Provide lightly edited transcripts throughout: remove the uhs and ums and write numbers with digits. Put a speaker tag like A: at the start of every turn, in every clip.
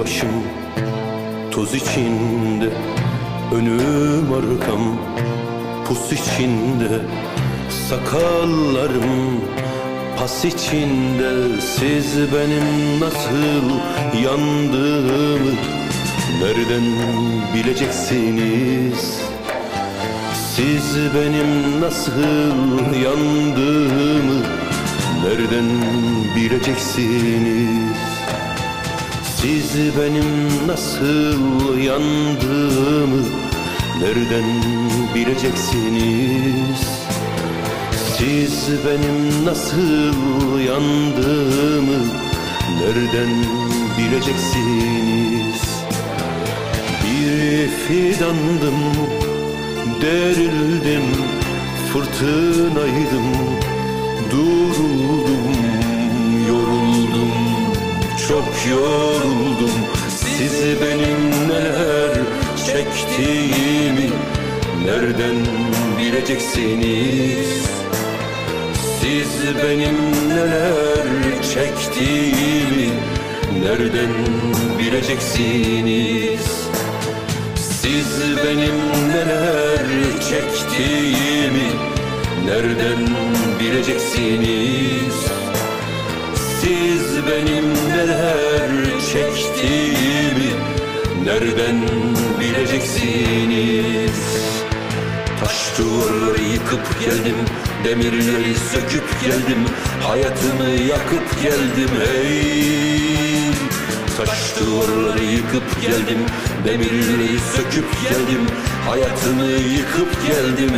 A: başım toz içinde, önüm arkam pus içinde, sakallarım pas içinde. Siz benim nasıl yandığımı nereden bileceksiniz? Siz benim nasıl yandığımı nereden bileceksiniz? Siz benim nasıl yandığımı nereden bileceksiniz? Siz benim nasıl yandığımı nereden bileceksiniz? Bir fidandım, derildim, fırtınaydım, duruldum, yoruldum, çok yoruldum. Siz benim neler çektiğimi nereden bileceksiniz? Siz benim neler çektiğimi nereden bileceksiniz? Siz benim neler çektiğimi nereden bileceksiniz? Siz benim neler çektiğimi nereden bileceksiniz? Taş duvarları yıkıp geldim, demirleri söküp geldim, hayatımı yakıp geldim hey. Taş duvarları yıkıp geldim, demirleri söküp geldim, hayatımı yıkıp geldim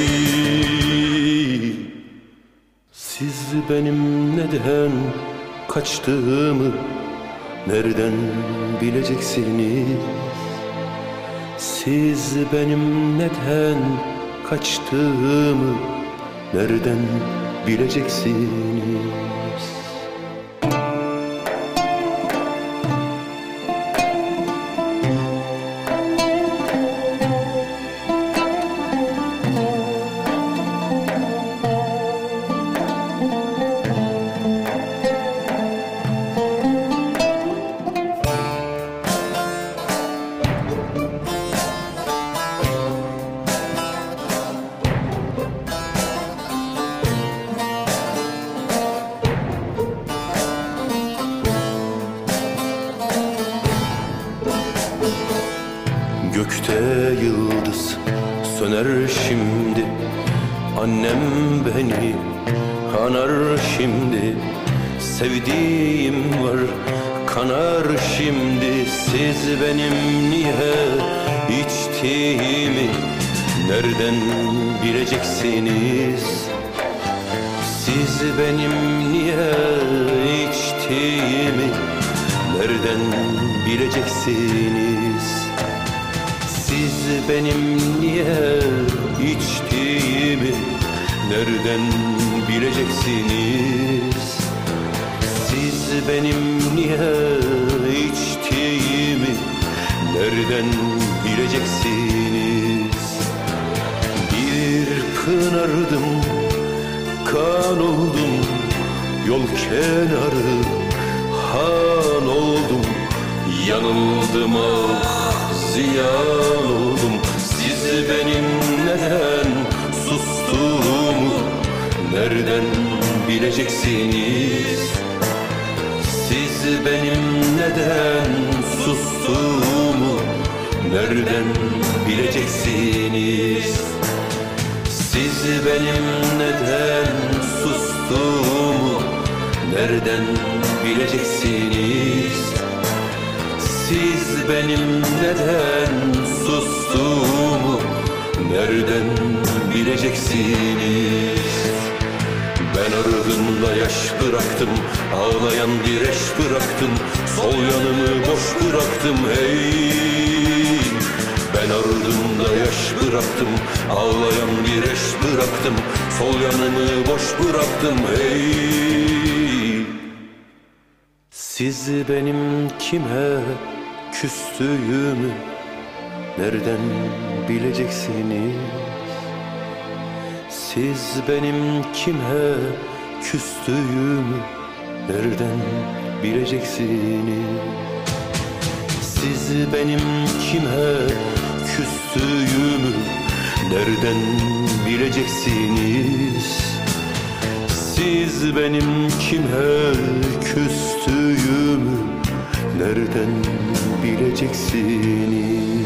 A: hey. Siz benim neden kaçtığımı nereden bileceksiniz? Siz benim neden kaçtığımı nereden bileceksiniz? Gökte yıldız söner şimdi, annem beni anar şimdi. Sevdiğim var kanar şimdi. Siz benim niye içtiğimi nereden bileceksiniz? Siz benim niye içtiğimi nereden bileceksiniz? Siz benim niye içtiğimi nereden bileceksiniz? Siz benim niye içtiğimi nereden bileceksiniz? Bir pınardım, kan oldum, yol kenarı han oldum. Yanıldım ah, ziyan oldum. Siz benim neden sustuğumu nereden bileceksiniz? Siz benim neden sustuğumu nereden bileceksiniz? Siz benim neden sustuğumu nereden bileceksiniz? Siz benim neden sustuğumu nereden bileceksiniz? Ben ardımda yaş bıraktım, ağlayan bir eş bıraktım, sol yanımı boş bıraktım hey. Ben ardımda yaş bıraktım, ağlayan bir eş bıraktım, sol yanımı boş bıraktım hey. Siz benim kime küstüğümü nereden bileceksiniz? Siz benim kime küstüğümü nereden bileceksiniz? Siz benim kime küstüğümü nereden bileceksiniz? Siz benim kime küstüğümü nereden bileceksiniz?